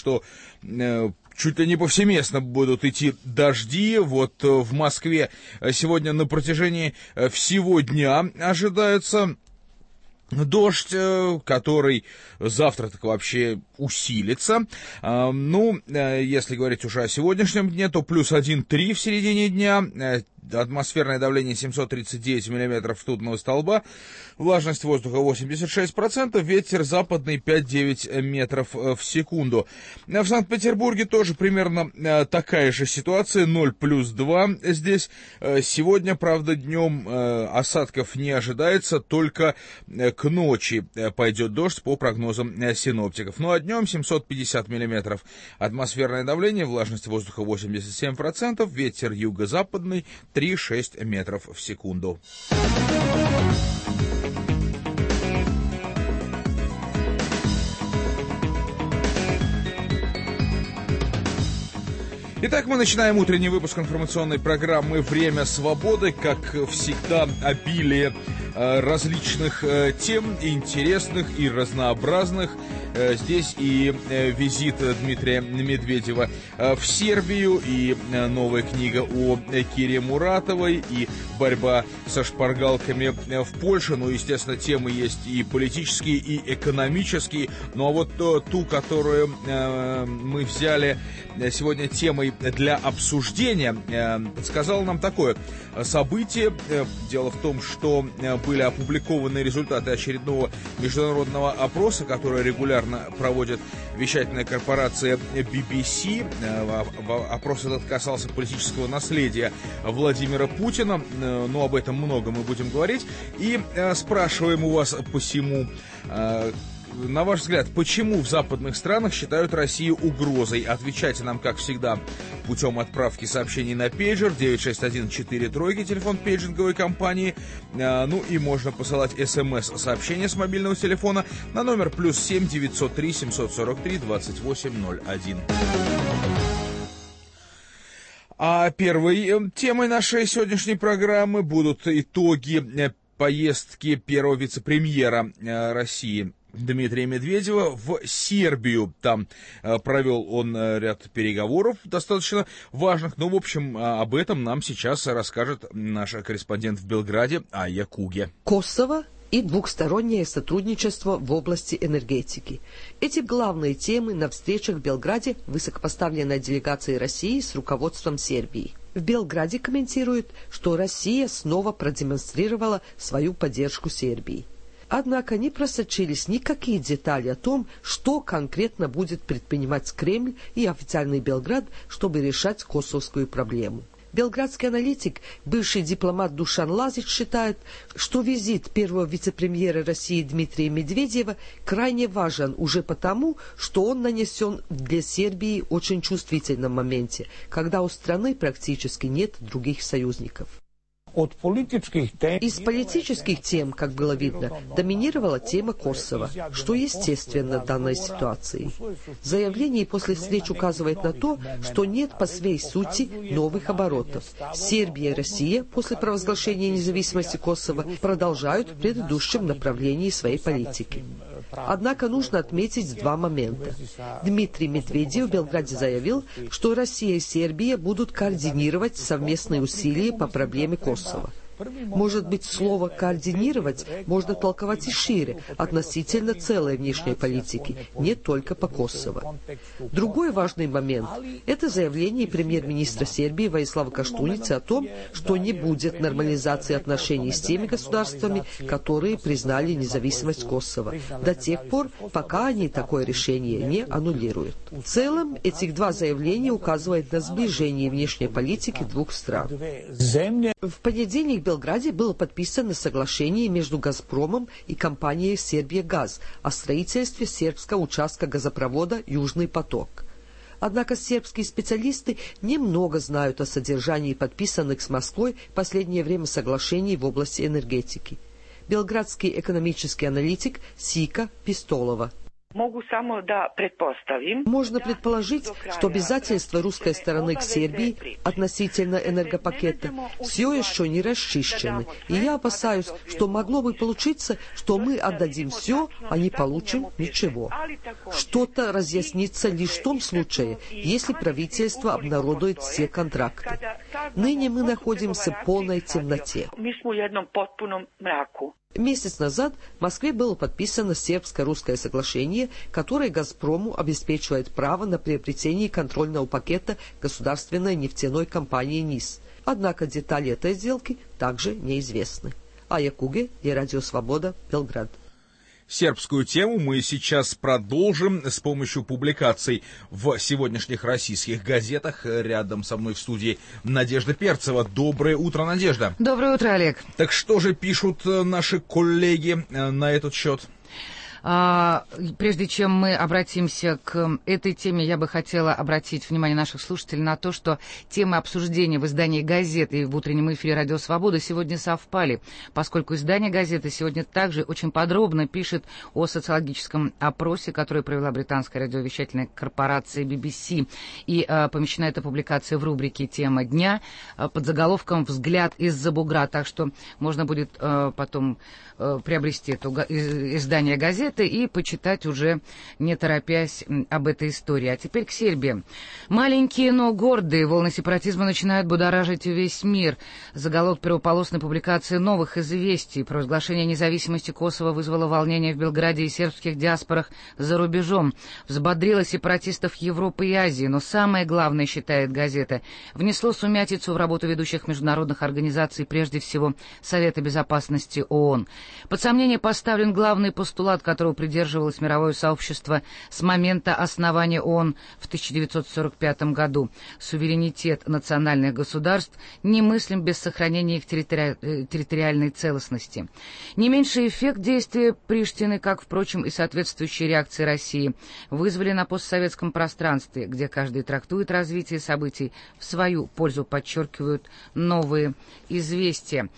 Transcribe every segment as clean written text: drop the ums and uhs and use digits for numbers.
что чуть ли не повсеместно будут идти дожди. Вот в Москве сегодня на протяжении всего дня ожидается дождь, который завтра так вообще усилится. Если говорить уже о сегодняшнем дне, то плюс 1,3 в середине дня. Атмосферное давление 739 миллиметров ртутного столба, влажность воздуха 86%, ветер западный 5-9 метров в секунду. В Санкт-Петербурге тоже примерно такая же ситуация, 0 плюс 2 здесь. Сегодня, правда, днем осадков не ожидается, только к ночи пойдет дождь по прогнозам синоптиков. Ну а днем 750 миллиметров атмосферное давление, влажность воздуха 87%, ветер юго-западный 3-6 метров в секунду. Итак, мы начинаем утренний выпуск информационной программы «Время свободы». Как всегда, обилие различных тем, интересных и разнообразных. Здесь и визит Дмитрия Медведева в Сербию, и новая книга о Кире Муратовой, и борьба со шпаргалками в Польше. Ну, естественно, темы есть и политические, и экономические. Ну, а вот ту, которую мы взяли сегодня темой для обсуждения, сказал нам такое событие. Дело в том, что были опубликованы результаты очередного международного опроса, который регулярно проводит вещательная корпорация BBC. Опрос этот касался политического наследия Владимира Путина, но об этом много мы будем говорить. И спрашиваем у вас посему: на ваш взгляд, почему в западных странах считают Россию угрозой? Отвечайте нам, как всегда, путем отправки сообщений на пейджер 961-43, телефон пейджинговой компании. Ну и можно посылать СМС-сообщения с мобильного телефона на номер +7 903 743 2801. А первой темой нашей сегодняшней программы будут итоги поездки первого вице-премьера России Дмитрия Медведева в Сербию. Там провел он ряд переговоров достаточно важных. Ну, в общем, об этом нам сейчас расскажет наш корреспондент в Белграде Айя Куге. Kosovo и двухстороннее сотрудничество в области энергетики. Эти главные темы на встречах в Белграде высокопоставленной делегации России с руководством Сербии. В Белграде комментируют, что Россия снова продемонстрировала свою поддержку Сербии. Однако не просочились никакие детали о том, что конкретно будет предпринимать Кремль и официальный Белград, чтобы решать косовскую проблему. Белградский аналитик, бывший дипломат Душан Лазич, считает, что визит первого вице-премьера России Дмитрия Медведева крайне важен уже потому, что он нанесен для Сербии очень чувствительном моменте, когда у страны практически нет других союзников. Из политических тем, как было видно, доминировала тема Косово, что естественно в данной ситуации. Заявление после встреч указывает на то, что нет по своей сути новых оборотов. Сербия и Россия после провозглашения независимости Косово продолжают в предыдущем направлении своей политики. Однако нужно отметить два момента. Дмитрий Медведев в Белграде заявил, что Россия и Сербия будут координировать совместные усилия по проблеме Косово. Может быть, слово «координировать» можно толковать и шире, относительно целой внешней политики, не только по Косово. Другой важный момент – это заявление премьер-министра Сербии Воислава Коштуницы о том, что не будет нормализации отношений с теми государствами, которые признали независимость Косово, до тех пор, пока они такое решение не аннулируют. В целом, этих два заявления указывают на сближение внешней политики двух стран. В понедельник в Белграде было подписано соглашение между «Газпромом» и компанией «Сербия-Газ» о строительстве сербского участка газопровода «Южный поток». Однако сербские специалисты немного знают о содержании подписанных с Москвой в последнее время соглашений в области энергетики. Белградский экономический аналитик Сика Пистолова. Можно предположить, что обязательства русской стороны к Сербии относительно энергопакета все еще не расчищены. И я опасаюсь, что могло бы получиться, что мы отдадим все, а не получим ничего. Что-то разъяснится лишь в том случае, если правительство обнародует все контракты. Ныне мы находимся в полной темноте. Месяц назад в Москве было подписано сербско-русское соглашение, которое «Газпрому» обеспечивает право на приобретение контрольного пакета государственной нефтяной компании НИС. Однако детали этой сделки также неизвестны. Ая Куге, Радио Свобода, Белград. Сербскую тему мы сейчас продолжим с помощью публикаций в сегодняшних российских газетах. Рядом со мной в студии Надежда Перцева. Доброе утро, Надежда. Доброе утро, Олег. Так что же пишут наши коллеги на этот счет? Прежде чем мы обратимся к этой теме, я бы хотела обратить внимание наших слушателей на то, что темы обсуждения в издании газеты и в утреннем эфире «Радио Свобода» сегодня совпали, поскольку издание газеты сегодня также очень подробно пишет о социологическом опросе, который провела британская радиовещательная корпорация BBC, и помещена эта публикация в рубрике «Тема дня» под заголовком «Взгляд из-за бугра», так что можно будет потом приобрести это издание газеты и почитать уже, не торопясь, об этой истории. А теперь к Сербии. Маленькие, но гордые волны сепаратизма начинают будоражить весь мир. Заголовок первополосной публикации новых известий. Провозглашение независимости Косово вызвало волнение в Белграде и сербских диаспорах за рубежом. Взбодрило сепаратистов Европы и Азии. Но самое главное, считает газета, внесло сумятицу в работу ведущих международных организаций, прежде всего Совета Безопасности ООН. Под сомнение поставлен главный постулат, которого придерживалось мировое сообщество с момента основания ООН в 1945 году. Суверенитет национальных государств немыслим без сохранения их территориальной целостности. Не меньший эффект действия Приштины, как, впрочем, и соответствующие реакции России, вызвали на постсоветском пространстве, где каждый трактует развитие событий в свою пользу, подчеркивают новые известия.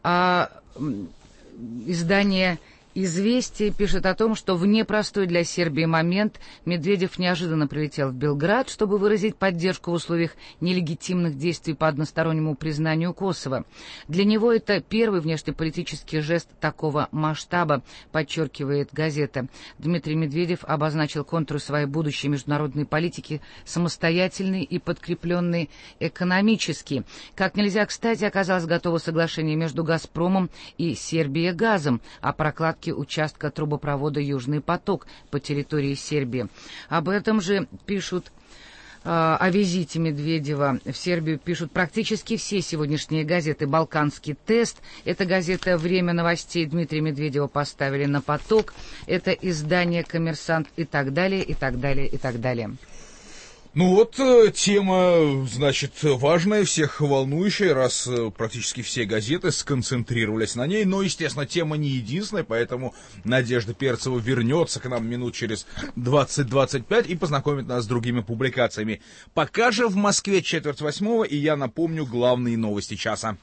Издание «Известия» пишет о том, что в непростой для Сербии момент Медведев неожиданно прилетел в Белград, чтобы выразить поддержку в условиях нелегитимных действий по одностороннему признанию Косово. Для него это первый внешнеполитический жест такого масштаба, подчеркивает газета. Дмитрий Медведев обозначил контуры своей будущей международной политики самостоятельной и подкрепленной экономически. Как нельзя кстати оказалось готово соглашение между «Газпромом» и «Сербией газом» о прокладке участка трубопровода «Южный поток» по территории Сербии. Об этом же пишут, о визите Медведева в Сербию пишут практически все сегодняшние газеты. «Балканский тест», это газета «Время новостей», Дмитрия Медведева поставили на поток, это издание «Коммерсант» и так далее, и так далее, и так далее. Ну вот, тема, значит, важная, всех волнующая, раз практически все газеты сконцентрировались на ней, но, естественно, тема не единственная, поэтому Надежда Перцева вернется к нам минут через 20-25 и познакомит нас с другими публикациями. Пока же в Москве 7:45, и я напомню главные новости часа.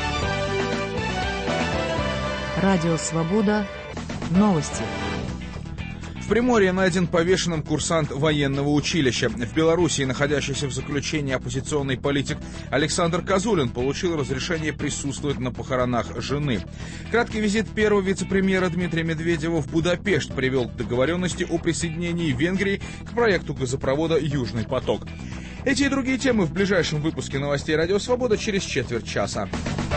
Радио «Свобода». Новости. В Приморье найден повешенным курсант военного училища. В Белоруссии находящийся в заключении оппозиционный политик Александр Козулин получил разрешение присутствовать на похоронах жены. Краткий визит первого вице-премьера Дмитрия Медведева в Будапешт привел к договоренности о присоединении Венгрии к проекту газопровода «Южный поток». Эти и другие темы в ближайшем выпуске новостей «Радио Свобода» через четверть часа.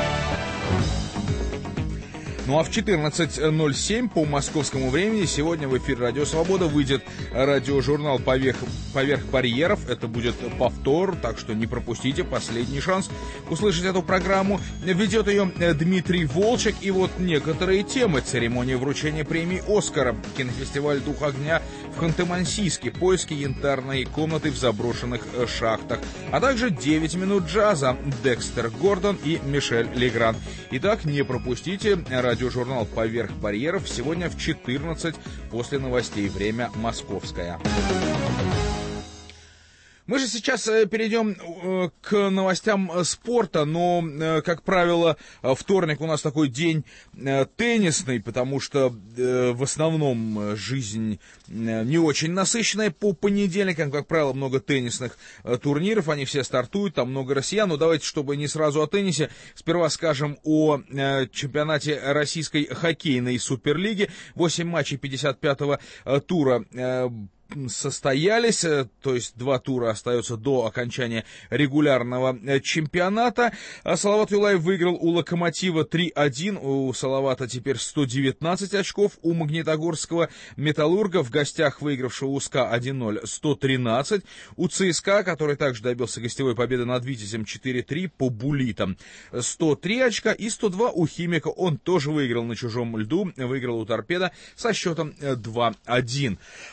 Ну а в 14:07 по московскому времени сегодня в эфир «Радио Свобода» выйдет радиожурнал «Поверх барьеров». Это будет повтор, так что не пропустите, последний шанс услышать эту программу. Ведет ее Дмитрий Волчек. И вот некоторые темы: церемония вручения премии «Оскара», кинофестиваль «Дух огня» в Ханты-Мансийске, поиски янтарной комнаты в заброшенных шахтах, а также 9 минут джаза, Декстер Гордон и Мишель Легран. Итак, не пропустите радиожурнал «Поверх барьеров» сегодня в 14 после новостей. Время московское. Мы же сейчас перейдем к новостям спорта, но, как правило, вторник у нас такой день теннисный, потому что в основном жизнь не очень насыщенная по понедельникам, как правило, много теннисных турниров, они все стартуют, там много россиян, но давайте, чтобы не сразу о теннисе, сперва скажем о чемпионате российской хоккейной суперлиги. 8 матчей 55-го тура состоялись, то есть 2 тура остается до окончания регулярного чемпионата. Салават Юлаев выиграл у Локомотива 3-1, у Салавата теперь 119 очков, у Магнитогорского Металлурга, в гостях выигравшего у СКА 1-0, 113, у ЦСКА, который также добился гостевой победы над Витязем 4-3 по буллитам, 103 очка, и 102 у Химика, он тоже выиграл на чужом льду, выиграл у Торпедо со счетом 2-1.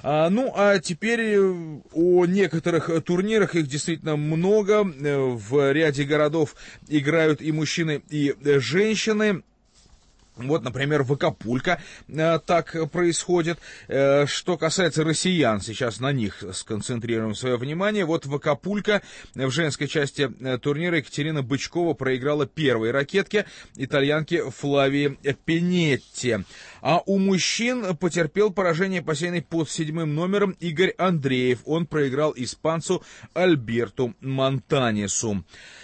А теперь о некоторых турнирах, их действительно много, в ряде городов играют и мужчины, и женщины. Вот, например, в Акапулько так происходит. Что касается россиян, сейчас на них сконцентрируем свое внимание. Вот в Акапулько в женской части турнира Екатерина Бычкова проиграла первой ракетке итальянке Флавии Пинетти. А у мужчин потерпел поражение посеянный под 7-м номером Игорь Андреев. Он проиграл испанцу Альберту Монтанесу.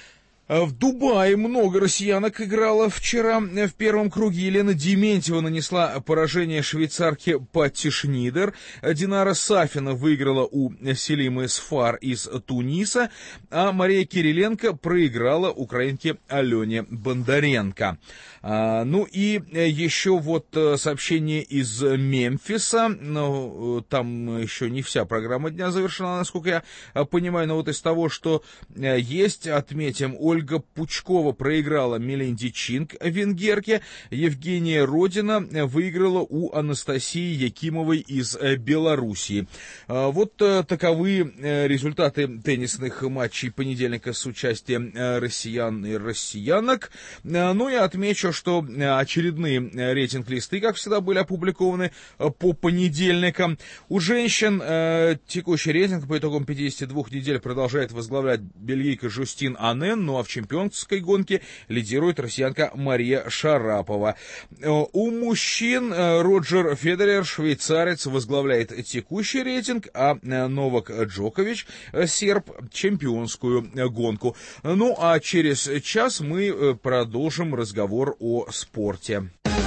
В Дубае много россиянок играло вчера. В первом круге Елена Дементьева нанесла поражение швейцарке Патти Шнидер. Динара Сафина выиграла у Селимы Сфар из Туниса. А Мария Кириленко проиграла украинке Алене Бондаренко. Ну и еще вот сообщение из Мемфиса. Ну, там еще не вся программа дня завершена, насколько я понимаю. Но вот из того, что есть, отметим: Ольга Пучкова проиграла Меленди Чинг, венгерке. Евгения Родина выиграла у Анастасии Якимовой из Белоруссии. Вот таковы результаты теннисных матчей понедельника с участием россиян и россиянок. Ну и отмечу, что очередные рейтинг-листы, как всегда, были опубликованы по понедельникам. У женщин текущий рейтинг по итогам 52 недель продолжает возглавлять бельгийка Жюстин Анен, ну а в чемпионской гонке лидирует россиянка Мария Шарапова. У мужчин Роджер Федерер, швейцарец, возглавляет текущий рейтинг, а Новак Джокович, серб, чемпионскую гонку. Ну а через час мы продолжим разговор о спорте.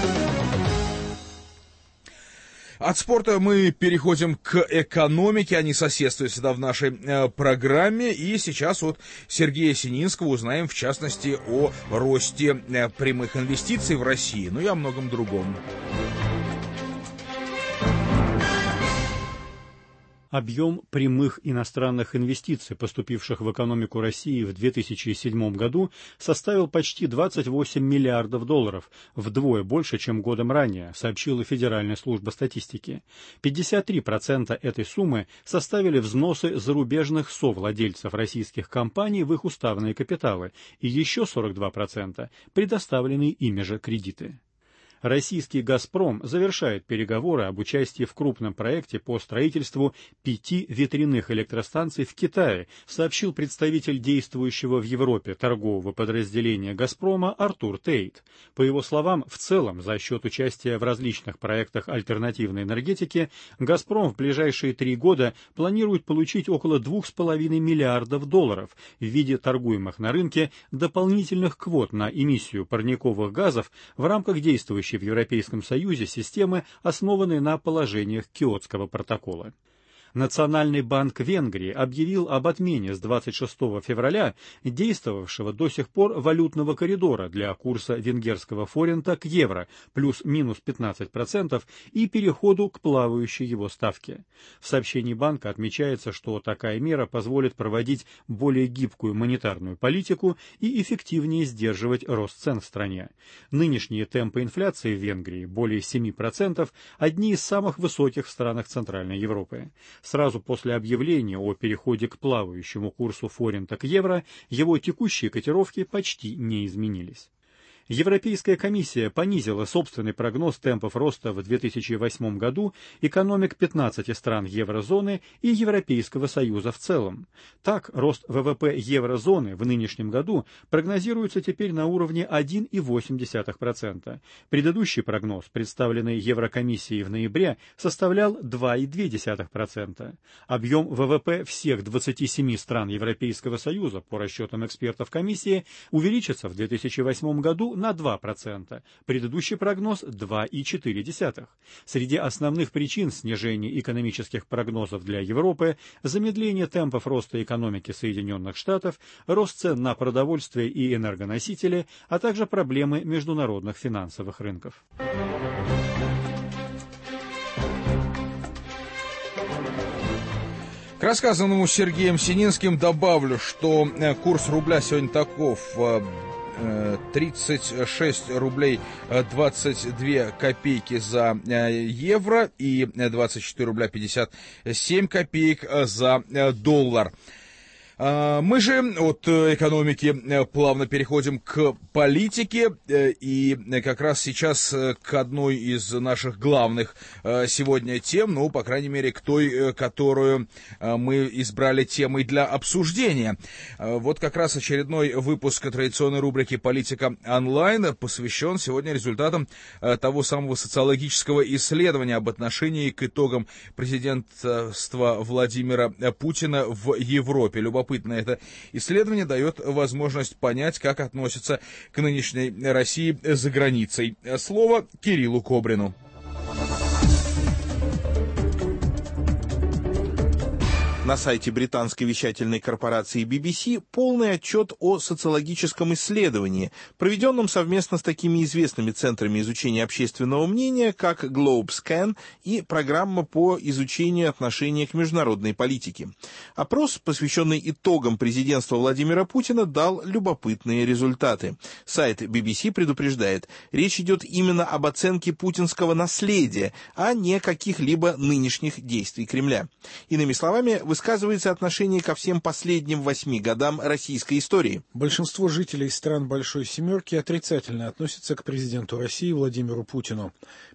От спорта мы переходим к экономике, они соседствуют всегда в нашей программе, и сейчас от Сергея Сининского узнаем, в частности, о росте прямых инвестиций в России, ну и о многом другом. Объем прямых иностранных инвестиций, поступивших в экономику России в 2007 году, составил почти 28 миллиардов долларов, вдвое больше, чем годом ранее, сообщила Федеральная служба статистики. 53% этой суммы составили взносы зарубежных совладельцев российских компаний в их уставные капиталы, и еще 42% предоставленные ими же кредиты. Российский «Газпром» завершает переговоры об участии в крупном проекте по строительству 5 ветряных электростанций в Китае, сообщил представитель действующего в Европе торгового подразделения «Газпрома» Артур Тейт. По его словам, в целом, за счет участия в различных проектах альтернативной энергетики, «Газпром» в ближайшие 3 года планирует получить около 2,5 миллиардов долларов в виде торгуемых на рынке дополнительных квот на эмиссию парниковых газов в рамках действующей в Европейском Союзе системы, основанной на положениях Киотского протокола. Национальный банк Венгрии объявил об отмене с 26 февраля действовавшего до сих пор валютного коридора для курса венгерского форинта к евро плюс-минус 15% и переходу к плавающей его ставке. В сообщении банка отмечается, что такая мера позволит проводить более гибкую монетарную политику и эффективнее сдерживать рост цен в стране. Нынешние темпы инфляции в Венгрии, более 7%, одни из самых высоких в странах Центральной Европы. Сразу после объявления о переходе к плавающему курсу форинта к евро его текущие котировки почти не изменились. Европейская комиссия понизила собственный прогноз темпов роста в 2008 году экономик 15 стран еврозоны и Европейского Союза в целом. Так, рост ВВП еврозоны в нынешнем году прогнозируется теперь на уровне 1,8%. Предыдущий прогноз, представленный Еврокомиссией в ноябре, составлял 2,2%. Объем ВВП всех 27 стран Европейского Союза, по расчетам экспертов комиссии, увеличится в 2008 году на 2%. Предыдущий прогноз – 2,4%. Среди основных причин снижения экономических прогнозов для Европы – замедление темпов роста экономики Соединенных Штатов, рост цен на продовольствие и энергоносители, а также проблемы международных финансовых рынков. К рассказанному Сергеем Сининским добавлю, что курс рубля сегодня таков: 36 рублей 22 копейки за евро и 24 рубля 57 копеек за доллар. Мы же от экономики плавно переходим к политике, и как раз сейчас к одной из наших главных сегодня тем, ну, по крайней мере, к той, которую мы избрали темой для обсуждения. Вот как раз очередной выпуск традиционной рубрики «Политика онлайн» посвящен сегодня результатам того самого социологического исследования об отношении к итогам президентства Владимира Путина в Европе. Любопытно это исследование дает возможность понять, как относятся к нынешней России за границей. Слово Кириллу Кобрину. На сайте британской вещательной корпорации BBC полный отчет о социологическом исследовании, проведенном совместно с такими известными центрами изучения общественного мнения, как GlobeScan и программа по изучению отношения к международной политике. Опрос, посвященный итогам президентства Владимира Путина, дал любопытные результаты. Сайт BBC предупреждает, речь идет именно об оценке путинского наследия, а не каких-либо нынешних действий Кремля. Иными словами, высказывается отношение ко всем последним 8 годам российской истории. Большинство жителей стран Большой Семерки отрицательно относятся к президенту России Владимиру Путину.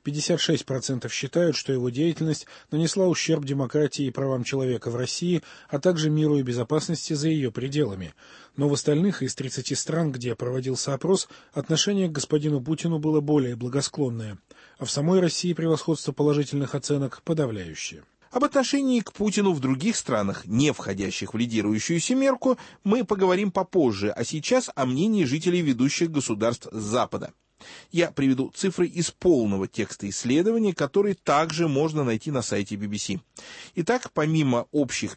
56% считают, что его деятельность нанесла ущерб демократии и правам человека в России, а также миру и безопасности за ее пределами. Но в остальных из 30 стран, где проводился опрос, отношение к господину Путину было более благосклонное. А в самой России превосходство положительных оценок подавляющее. Об отношении к Путину в других странах, не входящих в лидирующую семерку, мы поговорим попозже, а сейчас о мнении жителей ведущих государств Запада. Я приведу цифры из полного текста исследования, который также можно найти на сайте BBC. Итак, помимо общих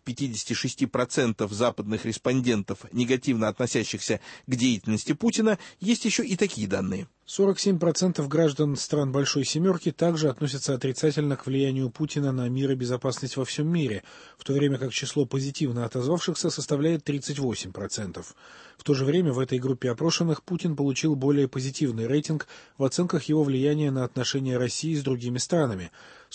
56% западных респондентов, негативно относящихся к деятельности Путина, есть еще и такие данные. 47% граждан стран Большой Семерки также относятся отрицательно к влиянию Путина на мир и безопасность во всем мире, в то время как число позитивно отозвавшихся составляет 38%. В то же время в этой группе опрошенных Путин получил более позитивный рейтинг в оценках его влияния на отношения России с другими странами.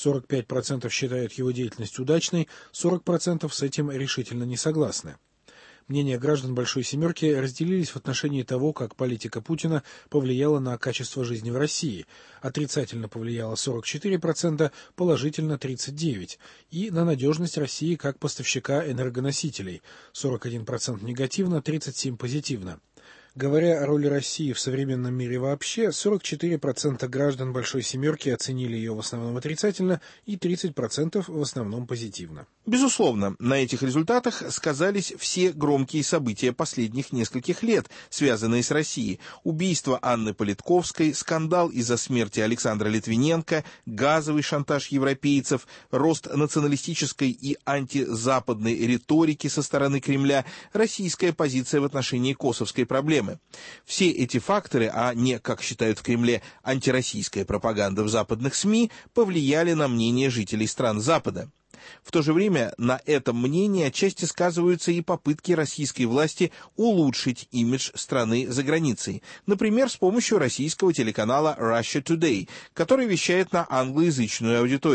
45% считают его деятельность удачной, 40% с этим решительно не согласны. Мнения граждан Большой Семерки разделились в отношении того, как политика Путина повлияла на качество жизни в России. Отрицательно повлияла 44%, положительно 39%, и на надежность России как поставщика энергоносителей. 41% негативно, 37% позитивно. Говоря о роли России в современном мире вообще, 44% граждан Большой Семерки оценили ее в основном отрицательно и 30% в основном позитивно. Безусловно, на этих результатах сказались все громкие события последних нескольких лет, связанные с Россией. Убийство Анны Политковской, скандал из-за смерти Александра Литвиненко, газовый шантаж европейцев, рост националистической и антизападной риторики со стороны Кремля, российская позиция в отношении косовской проблемы. Все эти факторы, а не, как считают в Кремле, антироссийская пропаганда в западных СМИ, повлияли на мнение жителей стран Запада. В то же время на этом мнении отчасти сказываются и попытки российской власти улучшить имидж страны за границей, например, с помощью российского телеканала Russia Today, который вещает на англоязычную аудиторию.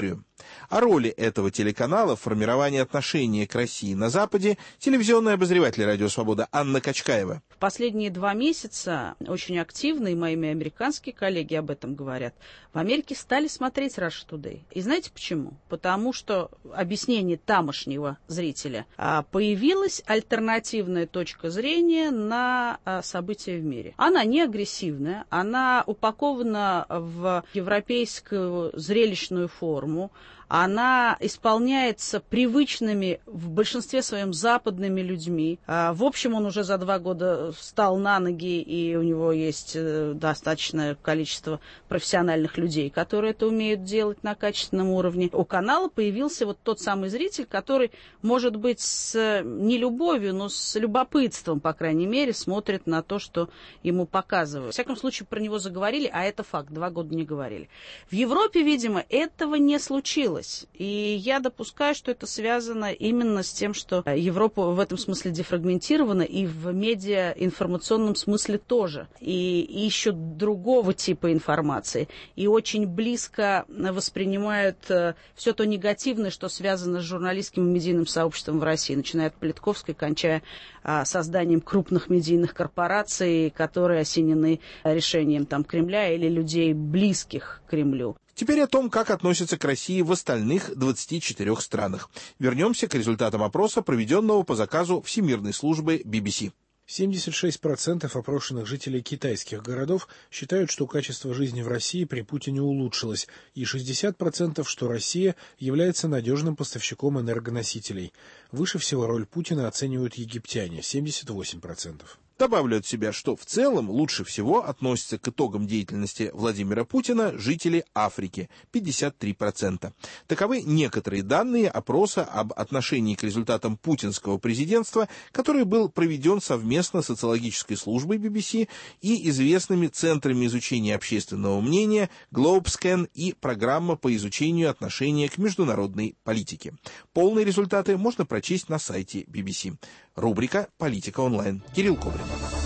О роли этого телеканала в формировании отношения к России на Западе телевизионный обозреватель «Радио Свобода» Анна Качкаева. В последние 2 месяца очень активно, и мои американские коллеги об этом говорят, в Америке стали смотреть Russia Today. И знаете почему? Потому что объяснение тамошнего зрителя: появилась альтернативная точка зрения на события в мире. Она не агрессивная, она упакована в европейскую зрелищную форму, она исполняется привычными в большинстве своем западными людьми. В общем, он уже за 2 года встал на ноги, и у него есть достаточное количество профессиональных людей, которые это умеют делать на качественном уровне. У канала появился вот тот самый зритель, который, может быть, с нелюбовью, но с любопытством, по крайней мере, смотрит на то, что ему показывают. Во всяком случае, про него заговорили, а это факт, 2 года не говорили. В Европе, видимо, этого не случилось. И я допускаю, что это связано именно с тем, что Европа в этом смысле дефрагментирована, и в медиаинформационном смысле тоже. И ищут другого типа информации. И очень близко воспринимают все то негативное, что связано с журналистским и медийным сообществом в России, начиная от Политковской, кончая созданием крупных медийных корпораций, которые осенены решением Кремля или людей, близких к Кремлю. Теперь о том, как относятся к России в остальных 24 странах. Вернемся к результатам опроса, проведенного по заказу Всемирной службы BBC. 76% опрошенных жителей китайских городов считают, что качество жизни в России при Путине улучшилось, и 60%, что Россия является надежным поставщиком энергоносителей. Выше всего роль Путина оценивают египтяне – 78%. Добавлю от себя, что в целом лучше всего относятся к итогам деятельности Владимира Путина жители Африки – 53%. Таковы некоторые данные опроса об отношении к результатам путинского президентства, который был проведен совместно с социологической службой BBC и известными центрами изучения общественного мнения Globescan и программа по изучению отношения к международной политике. Полные результаты можно прочесть на сайте BBC. Рубрика «Политика онлайн». Кирилл Коврин.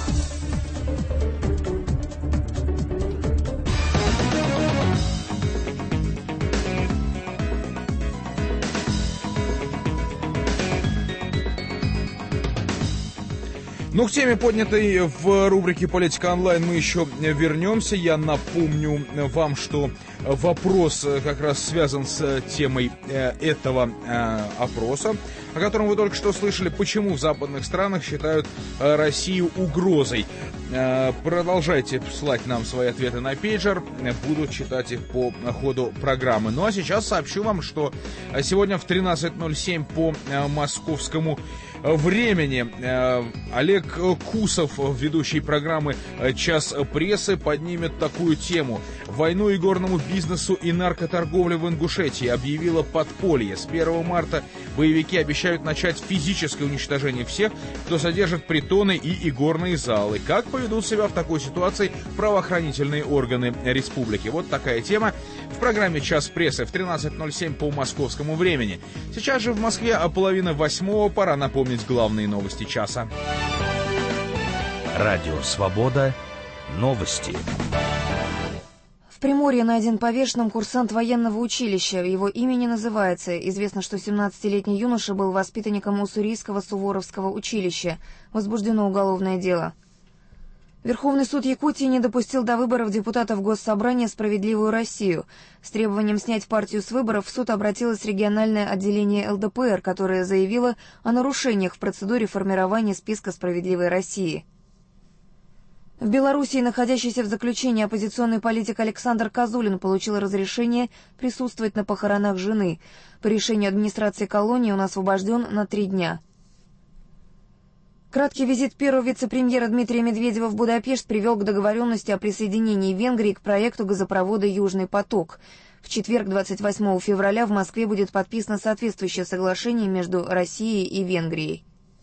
Ну, к теме, поднятой в рубрике «Политика онлайн», мы еще вернемся. Я напомню вам, что вопрос как раз связан с темой этого опроса, о котором вы только что слышали. Почему в западных странах считают Россию угрозой? Продолжайте слать нам свои ответы на пейджер. Буду читать их по ходу программы. Ну, а сейчас сообщу вам, что сегодня в 13:07 по московскому времени Олег Кусов, ведущий программы «Час прессы», поднимет такую тему. Войну игорному бизнесу и наркоторговле в Ингушетии объявило подполье. С 1 марта боевики обещают начать физическое уничтожение всех, кто содержит притоны и игорные залы. Как поведут себя в такой ситуации правоохранительные органы республики? Вот такая тема в программе «Час прессы» в 13:07 по московскому времени. Сейчас же в Москве 7:30. Пора напомнить главные новости часа. Радио «Свобода». Новости. В Приморье найден повешенным курсант военного училища. Его имя не называется. Известно, что 17-летний юноша был воспитанником Уссурийского Суворовского училища. Возбуждено уголовное дело. Верховный суд Якутии не допустил до выборов депутатов Госсобрания «Справедливую Россию». С требованием снять партию с выборов в суд обратилось региональное отделение ЛДПР, которое заявило о нарушениях в процедуре формирования списка «Справедливой России». В Белоруссии находящийся в заключении оппозиционный политик Александр Козулин получил разрешение присутствовать на похоронах жены. По решению администрации колонии он освобожден на 3 дня. Краткий визит первого вице-премьера Дмитрия Медведева в Будапешт привел к договоренности о присоединении Венгрии к проекту газопровода «Южный поток». В четверг, 28 февраля, в Москве будет подписано соответствующее соглашение между Россией и Венгрией.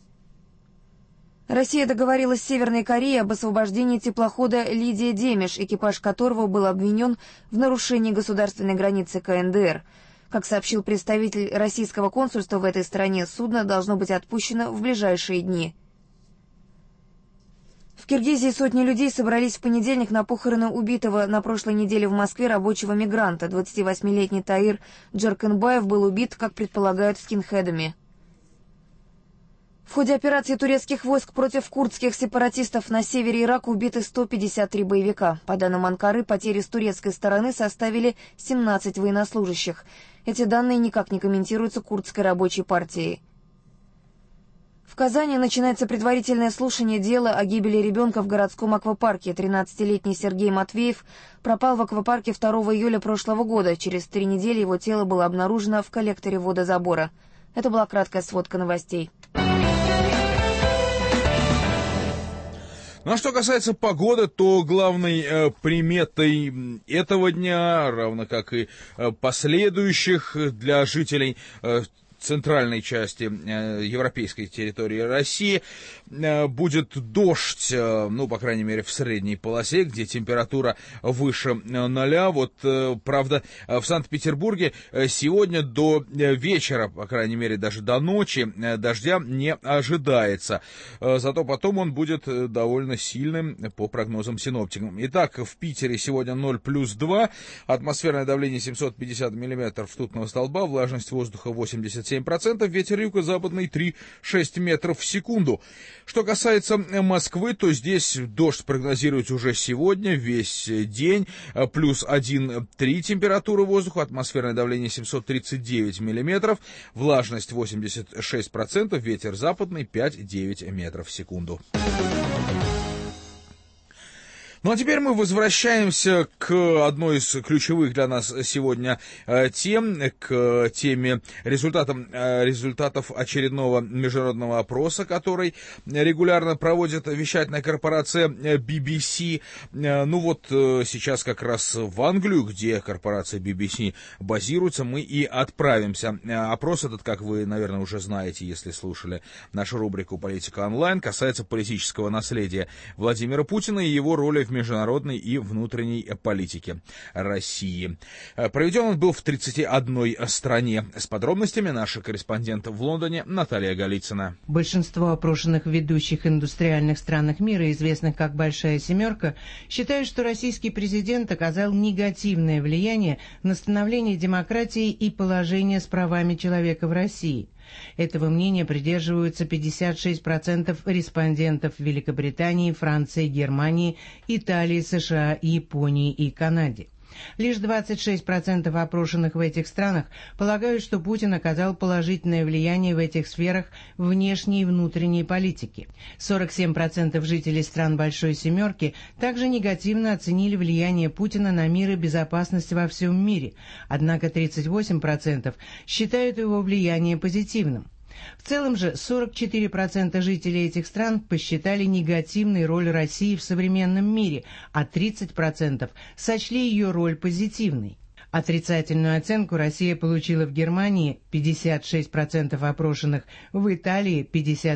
Россия договорилась с Северной Кореей об освобождении теплохода «Лидия Демиш», экипаж которого был обвинен в нарушении государственной границы КНДР. Как сообщил представитель российского консульства в этой стране, судно должно быть отпущено в ближайшие дни. В Киргизии сотни людей собрались в понедельник на похороны убитого на прошлой неделе в Москве рабочего мигранта. 28-летний Таир Джаркенбаев был убит, как предполагают, скинхедами. В ходе операции турецких войск против курдских сепаратистов на севере Ирака убиты 153 боевика. По данным Анкары, потери с турецкой стороны составили 17 военнослужащих. Эти данные никак не комментируются курдской рабочей партией. В Казани начинается предварительное слушание дела о гибели ребенка в городском аквапарке. 13-летний Сергей Матвеев пропал в аквапарке 2 июля прошлого года. Через 3 недели его тело было обнаружено в коллекторе водозабора. Это была краткая сводка новостей. Ну а что касается погоды, то главной приметой этого дня, равно как и последующих для жителей центральной части европейской территории России, будет дождь, ну, по крайней мере, в средней полосе, где температура выше 0. Вот, правда, в Санкт-Петербурге сегодня до вечера, по крайней мере, даже до ночи, дождя не ожидается. Зато потом он будет довольно сильным по прогнозам синоптиков. Итак, в Питере сегодня 0 плюс 2, атмосферное давление 750 миллиметров ртутного столба, влажность воздуха 87%, ветер юго-западный 3,6 метров в секунду. Что касается Москвы, то здесь дождь прогнозируется уже сегодня, весь день, плюс 1,3 температура воздуха, атмосферное давление 739 миллиметров, влажность 86%, ветер западный 5,9 метров в секунду. Ну а теперь мы возвращаемся к одной из ключевых для нас сегодня тем, к теме результатов очередного международного опроса, который регулярно проводит вещательная корпорация BBC. Ну вот сейчас как раз в Англию, где корпорация BBC базируется, мы и отправимся. Опрос этот, как вы, наверное, уже знаете, если слушали нашу рубрику «Политика онлайн», касается политического наследия Владимира Путина и его роли в международной и внутренней политике России. Проведен он был в 31 стране. С подробностями наша корреспондент в Лондоне Наталья Голицына. Большинство опрошенных в ведущих индустриальных странах мира, известных как «Большая семерка», считают, что российский президент оказал негативное влияние на становление демократии и положение с правами человека в России. Этого мнения придерживаются 56% респондентов в Великобритании, Франции, Германии, Италии, США, Японии и Канаде. Лишь 26% опрошенных в этих странах полагают, что Путин оказал положительное влияние в этих сферах внешней и внутренней политики. 47% жителей стран Большой Семерки также негативно оценили влияние Путина на мир и безопасность во всем мире, однако 38% считают его влияние позитивным. В целом же 44% жителей этих стран посчитали негативной роль России в современном мире, а 30% сочли ее роль позитивной. Отрицательную оценку Россия получила в Германии 56% опрошенных, в Италии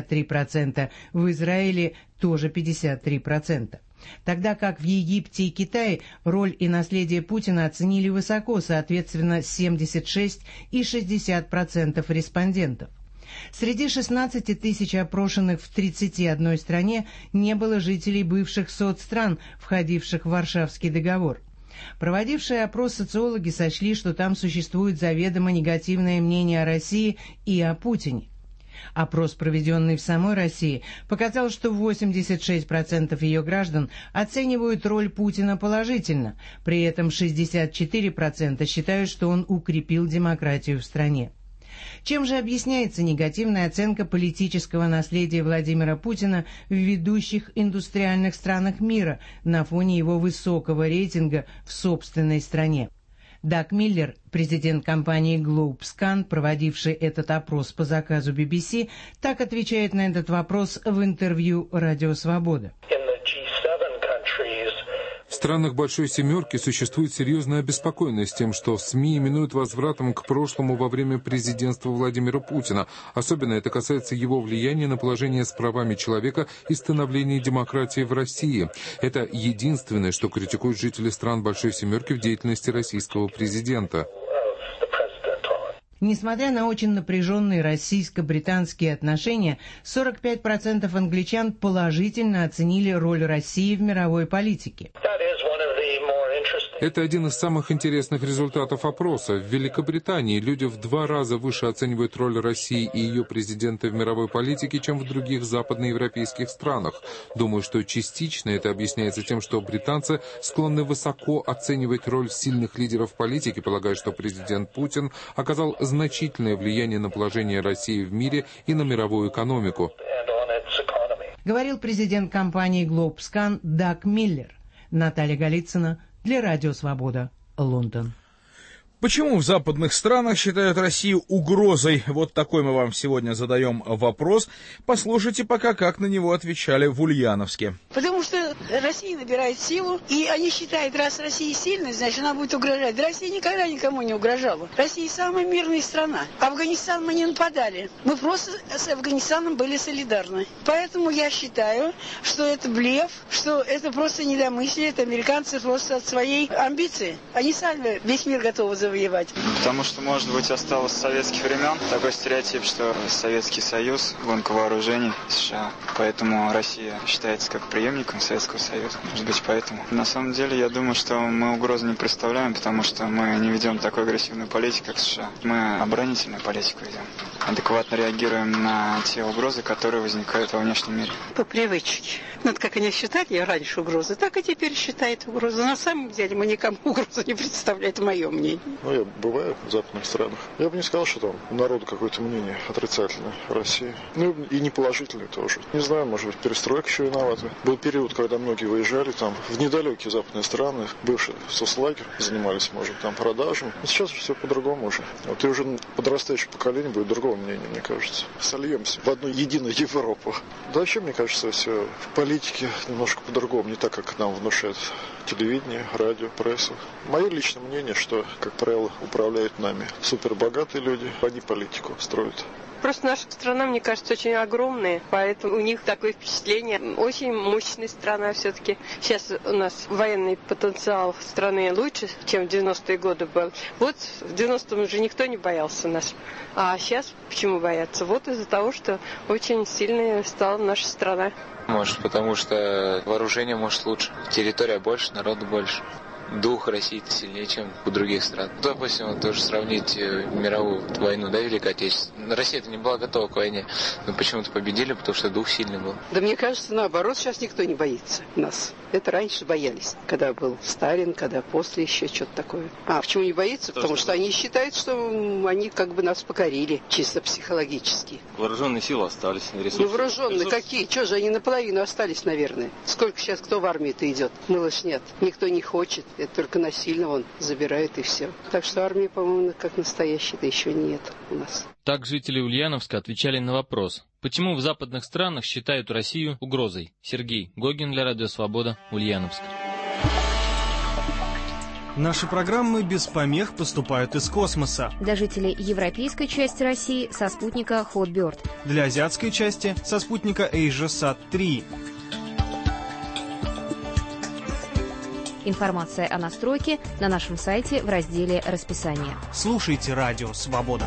53%, в Израиле тоже 53%. Тогда как в Египте и Китае роль и наследие Путина оценили высоко, соответственно 76 и 60% респондентов. Среди 16 тысяч опрошенных в 31 стране не было жителей бывших соцстран, входивших в Варшавский договор. Проводившие опрос социологи сочли, что там существует заведомо негативное мнение о России и о Путине. Опрос, проведенный в самой России, показал, что 86% ее граждан оценивают роль Путина положительно, при этом 64% считают, что он укрепил демократию в стране. Чем же объясняется негативная оценка политического наследия Владимира Путина в ведущих индустриальных странах мира на фоне его высокого рейтинга в собственной стране? Даг Миллер, президент компании GlobeScan, проводивший этот опрос по заказу BBC, так отвечает на этот вопрос в интервью «Радио Свобода». В странах Большой Семерки существует серьезная обеспокоенность тем, что СМИ именуют возвратом к прошлому во время президентства Владимира Путина. Особенно это касается его влияния на положение с правами человека и становления демократии в России. Это единственное, что критикуют жители стран Большой Семерки в деятельности российского президента. Несмотря на очень напряженные российско-британские отношения, 45% англичан положительно оценили роль России в мировой политике. Это один из самых интересных результатов опроса. В Великобритании люди в 2 раза выше оценивают роль России и ее президента в мировой политике, чем в других западноевропейских странах. Думаю, что частично это объясняется тем, что британцы склонны высоко оценивать роль сильных лидеров политики, полагая, что президент Путин оказал значительное влияние на положение России в мире и на мировую экономику. Говорил президент компании «Глобскан» Даг Миллер. Наталья Голицына для Радио Свобода, Лондон. Почему в западных странах считают Россию угрозой? Вот такой мы вам сегодня задаем вопрос. Послушайте пока, как на него отвечали в Ульяновске. Потому что Россия набирает силу, и они считают, раз Россия сильная, значит, она будет угрожать. Россия никогда никому не угрожала. Россия самая мирная страна. Афганистан мы не нападали. Мы просто с Афганистаном были солидарны. Поэтому я считаю, что это блеф, что это просто недомыслие, это американцы просто от своей амбиции. Они сами весь мир готовы завоевать. Потому что, может быть, осталось с советских времен такой стереотип, что Советский Союз, гонка вооружений США. Поэтому Россия считается как преемником Советского Союза. Может быть, поэтому. На самом деле, я думаю, что мы угрозы не представляем, потому что мы не ведем такой агрессивную политику, как США. Мы оборонительную политику ведем. Адекватно реагируем на те угрозы, которые возникают во внешнем мире. По привычке. Ну, как они считали раньше угрозы, так и теперь считают угрозы. На самом деле мы никому угрозу не представляем, это мое мнение. Ну, я бываю в западных странах. Я бы не сказал, что там у народа какое-то мнение отрицательное в России. Ну, и не положительное тоже. Не знаю, может быть, перестройка еще виновата. Был период, когда многие выезжали там в недалекие западные страны, бывшие соцлагерь, занимались, может, там продажами. Но сейчас все по-другому уже. Вот и уже подрастающее поколение будет другого мнения, мне кажется. Сольемся в одну единую Европу. Да вообще, мне кажется, все в политике немножко по-другому. Не так, как нам внушают телевидение, радио, пресса. Мое личное мнение, что, как правило, управляют нами супербогатые люди, они политику строят. Просто наша страна, мне кажется, очень огромная, поэтому у них такое впечатление. Очень мощная страна все-таки. Сейчас у нас военный потенциал страны лучше, чем в 90-е годы был. Вот в 90-м уже никто не боялся нас. А сейчас почему боятся? Вот из-за того, что очень сильная стала наша страна. Может, потому что вооружение, может, лучше. Территория больше, народу больше. Дух России-то сильнее, чем у других стран. Допустим, вот тоже сравнить мировую войну, да, Великой Отечественной. Россия-то не была готова к войне, но почему-то победили, потому что дух сильный был. Да мне кажется, наоборот, сейчас никто не боится нас. Это раньше боялись, когда был Сталин, когда после еще что-то такое. А почему не боится? Потому что они считают, что они как бы нас покорили, чисто психологически. Вооруженные силы остались. Ну, вооруженные какие? Что же, они наполовину остались, наверное. Сколько сейчас кто в армии-то идет? Мылось нет. Никто не хочет. Это только насильно он забирает и все. Так что армии, по-моему, как настоящей-то еще нет у нас. Так жители Ульяновска отвечали на вопрос, почему в западных странах считают Россию угрозой. Сергей Гогин для Радио Свобода, Ульяновск. Наши программы без помех поступают из космоса. Для жителей европейской части России со спутника Hotbird. Для азиатской части со спутника AsiaSat-3. Информация о настройке на нашем сайте в разделе «Расписание». Слушайте Радио Свобода.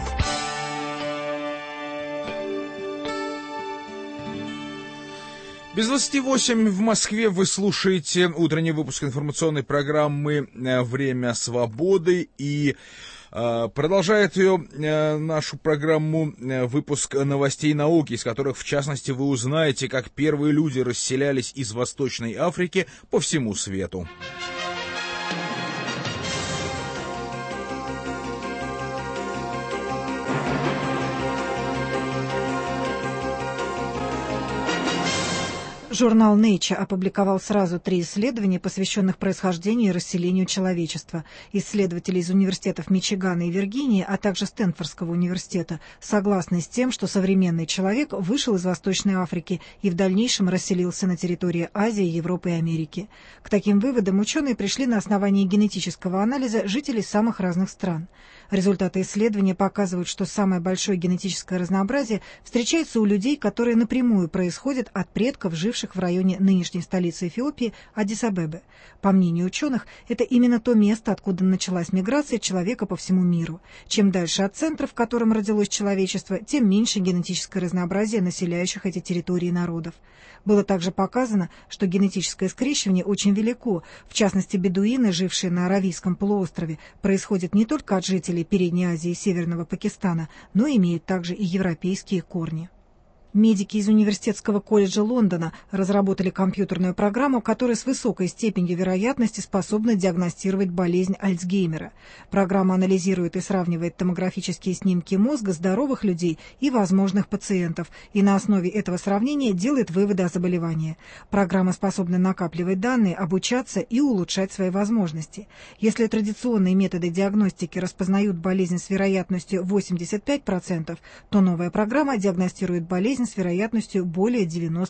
Без 28 в Москве вы слушаете утренний выпуск информационной программы «Время свободы». И продолжает ее нашу программу выпуск новостей науки, из которых, в частности, вы узнаете, как первые люди расселялись из Восточной Африки по всему свету. Журнал Nature опубликовал сразу 3 исследования, посвященных происхождению и расселению человечества. Исследователи из университетов Мичигана и Виргинии, а также Стэнфордского университета, согласны с тем, что современный человек вышел из Восточной Африки и в дальнейшем расселился на территории Азии, Европы и Америки. К таким выводам ученые пришли на основании генетического анализа жителей самых разных стран. Результаты исследования показывают, что самое большое генетическое разнообразие встречается у людей, которые напрямую происходят от предков, живших происходивших в районе нынешней столицы Эфиопии Аддис-Абебы. По мнению ученых, это именно то место, откуда началась миграция человека по всему миру. Чем дальше от центра, в котором родилось человечество, тем меньше генетическое разнообразие населяющих эти территории народов. Было также показано, что генетическое скрещивание очень велико. В частности, бедуины, жившие на Аравийском полуострове, происходят не только от жителей Передней Азии и Северного Пакистана, но имеют также и европейские корни. Медики из Университетского колледжа Лондона разработали компьютерную программу, которая с высокой степенью вероятности способна диагностировать болезнь Альцгеймера. Программа анализирует и сравнивает томографические снимки мозга здоровых людей и возможных пациентов, и на основе этого сравнения делает выводы о заболевании. Программа способна накапливать данные, обучаться и улучшать свои возможности. Если традиционные методы диагностики распознают болезнь с вероятностью 85%, то новая программа диагностирует болезнь с вероятностью более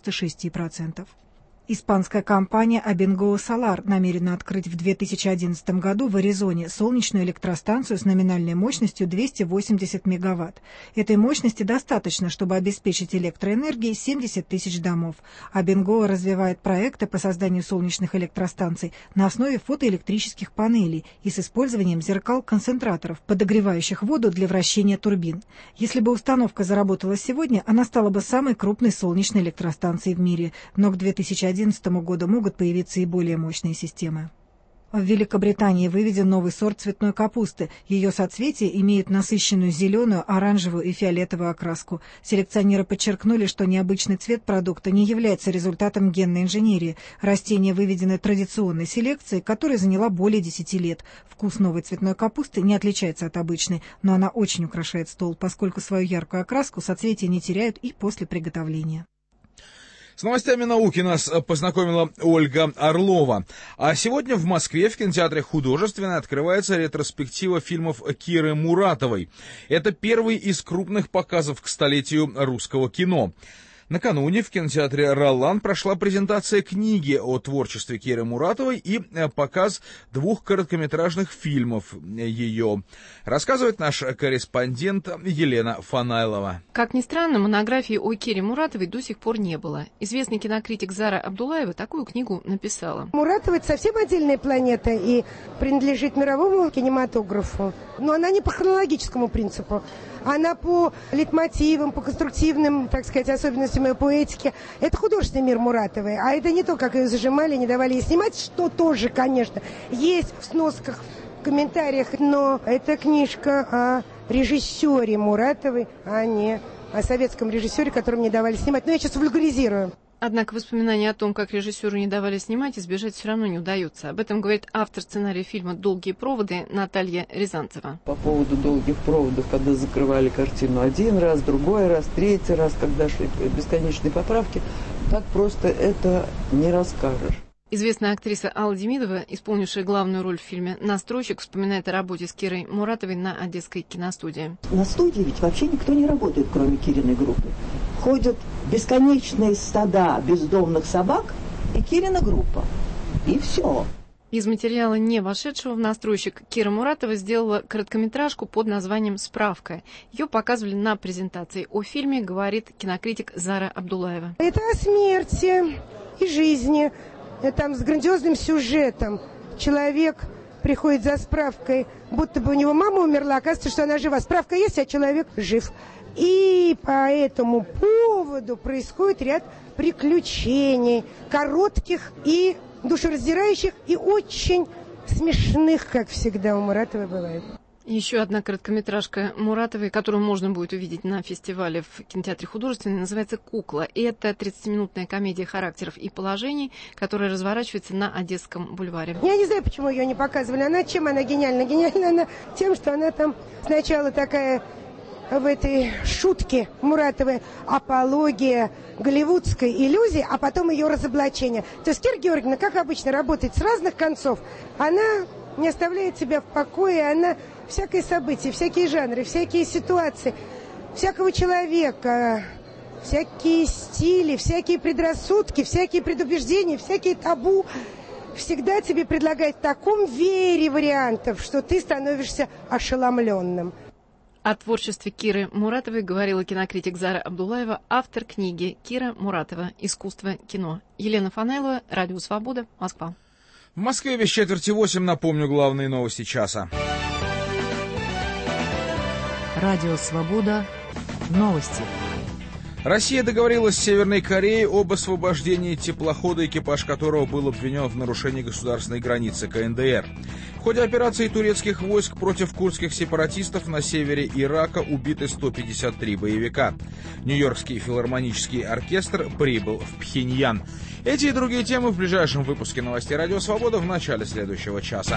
96%. Испанская компания Abengoa Solar намерена открыть в 2011 году в Аризоне солнечную электростанцию с номинальной мощностью 280 мегаватт. Этой мощности достаточно, чтобы обеспечить электроэнергией 70 тысяч домов. Abengoa развивает проекты по созданию солнечных электростанций на основе фотоэлектрических панелей и с использованием зеркал-концентраторов, подогревающих воду для вращения турбин. Если бы установка заработала сегодня, она стала бы самой крупной солнечной электростанцией в мире, но к 2011 году могут появиться и более мощные системы. В Великобритании выведен новый сорт цветной капусты. Ее соцветия имеют насыщенную зеленую, оранжевую и фиолетовую окраску. Селекционеры подчеркнули, что необычный цвет продукта не является результатом генной инженерии. Растение выведено традиционной селекцией, которая заняла более 10 лет. Вкус новой цветной капусты не отличается от обычной, но она очень украшает стол, поскольку свою яркую окраску соцветия не теряют и после приготовления. С новостями науки нас познакомила Ольга Орлова. А сегодня в Москве в кинотеатре «Художественный» открывается ретроспектива фильмов Киры Муратовой. Это первый из крупных показов к столетию русского кино. Накануне в кинотеатре «Ролан» прошла презентация книги о творчестве Киры Муратовой и показ 2 короткометражных фильмов ее. Рассказывает наш корреспондент Елена Фанайлова. Как ни странно, монографии о Кире Муратовой до сих пор не было. Известный кинокритик Зара Абдулаева такую книгу написала. Муратова — это совсем отдельная планета и принадлежит мировому кинематографу. Но она не по хронологическому принципу. Она по лейтмотивам, по конструктивным, так сказать, особенностям ее поэтики. Это художественный мир Муратовой. А это не то, как ее зажимали, не давали ей снимать, что тоже, конечно, есть в сносках, в комментариях. Но это книжка о режиссере Муратовой, а не о советском режиссере, которому не давали снимать. Но я сейчас вульгаризирую. Однако воспоминания о том, как режиссеру не давали снимать, избежать все равно не удается. Об этом говорит автор сценария фильма «Долгие проводы» Наталья Рязанцева. По поводу «Долгих проводов», когда закрывали картину один раз, другой раз, третий раз, когда шли бесконечные поправки, так просто это не расскажешь. Известная актриса Алла Демидова, исполнившая главную роль в фильме «Настройщик», вспоминает о работе с Кирой Муратовой на Одесской киностудии. На студии ведь вообще никто не работает, кроме Кириной группы. Ходят бесконечные стада бездомных собак и Кирина группа. И все. Из материала, не вошедшего в «Настройщик», Кира Муратова сделала короткометражку под названием «Справка». Ее показывали на презентации. О фильме говорит кинокритик Зара Абдулаева. Это о смерти и жизни. Там с грандиозным сюжетом. Человек приходит за справкой, будто бы у него мама умерла, оказывается, что она жива. Справка есть, а человек жив. И по этому поводу происходит ряд приключений, коротких и душераздирающих, и очень смешных, как всегда у Муратовой бывает. Еще одна короткометражка Муратовой, которую можно будет увидеть на фестивале в кинотеатре «Художественный», называется «Кукла». И это 30-минутная комедия характеров и положений, которая разворачивается на Одесском бульваре. Я не знаю, почему ее не показывали. Чем она гениальна? Гениальна она тем, что она там сначала такая в этой шутке Муратовой апология голливудской иллюзии, а потом ее разоблачение. То есть Кира Георгиевна, как обычно, работает с разных концов. Она не оставляет себя в покое, она всякие события, всякие жанры, всякие ситуации, всякого человека, всякие стили, всякие предрассудки, всякие предубеждения, всякие табу всегда тебе предлагает в таком веере вариантов, что ты становишься ошеломленным. О творчестве Киры Муратовой говорила кинокритик Зара Абдуллаева, автор книги «Кира Муратова. Искусство кино». Елена Фанайлова, Радио Свобода, Москва. В Москве без 7:45, напомню, главные новости часа. Радио Свобода. Новости. Россия договорилась с Северной Кореей об освобождении теплохода, экипаж которого был обвинен в нарушении государственной границы КНДР. В ходе операции турецких войск против курдских сепаратистов на севере Ирака убиты 153 боевика. Нью-Йоркский филармонический оркестр прибыл в Пхеньян. Эти и другие темы в ближайшем выпуске новостей «Радио Свобода» в начале следующего часа.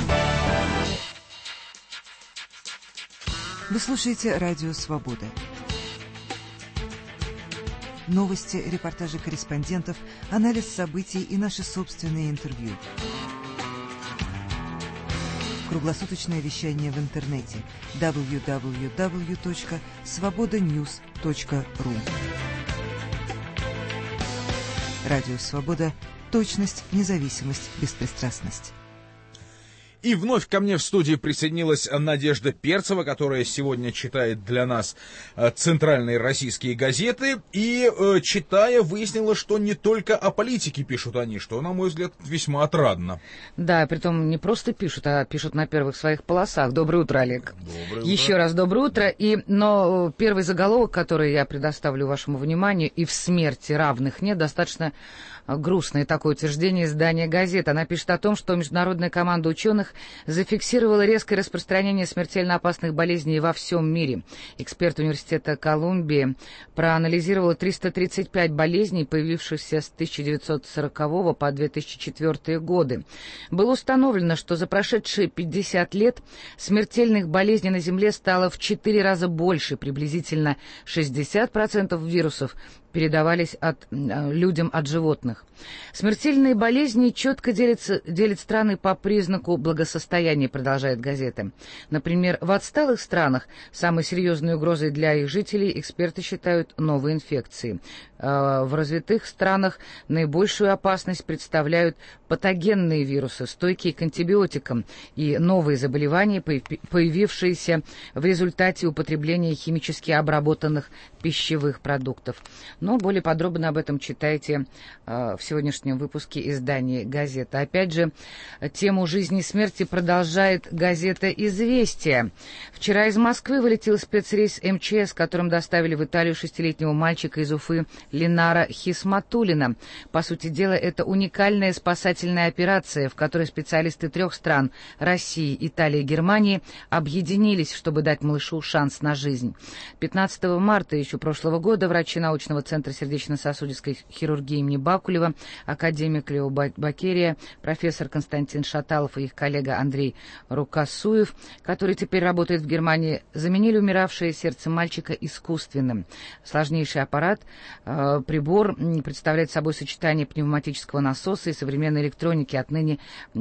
Вы слушаете «Радио Свобода». Новости, репортажи корреспондентов, анализ событий и наши собственные интервью. Круглосуточное вещание в интернете www.svobodanews.ru. Радио Свобода. Точность, независимость, беспристрастность. И вновь ко мне в студии присоединилась Надежда Перцева, которая сегодня читает для нас центральные российские газеты. И, читая, выяснила, что не только о политике пишут они, что, на мой взгляд, весьма отрадно. Да, притом не просто пишут, а пишут на первых своих полосах. Доброе утро, Олег. Доброе утро. Еще раз доброе утро. Но первый заголовок, который я предоставлю вашему вниманию, и в смерти равных нет, достаточно грустное такое утверждение издания «Газета». Она пишет о том, что международная команда ученых зафиксировала резкое распространение смертельно опасных болезней во всем мире. Эксперт Университета Колумбии проанализировал 335 болезней, появившихся с 1940 по 2004 годы. Было установлено, что за прошедшие 50 лет смертельных болезней на Земле стало в 4 раза больше, приблизительно 60% вирусов передавались людям от животных. Смертельные болезни четко делят страны по признаку благосостояния, продолжает газета. Например, в отсталых странах самой серьезной угрозой для их жителей эксперты считают новые инфекции. В развитых странах наибольшую опасность представляют патогенные вирусы, стойкие к антибиотикам, и новые заболевания, появившиеся в результате употребления химически обработанных пищевых продуктов. Но более подробно об этом читайте в сегодняшнем выпуске издания «Газета». Опять же, тему жизни и смерти продолжает газета «Известия». Вчера из Москвы вылетел спецрейс МЧС, которым доставили в Италию 6-летнего мальчика из Уфы Ленара Хисматуллина. По сути дела, это уникальная спасательная операция, в которой специалисты 3 стран – России, Италии и Германии – объединились, чтобы дать малышу шанс на жизнь. 15 марта еще прошлого года врачи научного центра сердечно-сосудистой хирургии имени Бакулева, академик Лео Бакерия, профессор Константин Шаталов и их коллега Андрей Рукасуев, который теперь работает в Германии, заменили умиравшее сердце мальчика искусственным. Сложнейший аппарат, прибор представляет собой сочетание пневматического насоса и современной электроники. Отныне,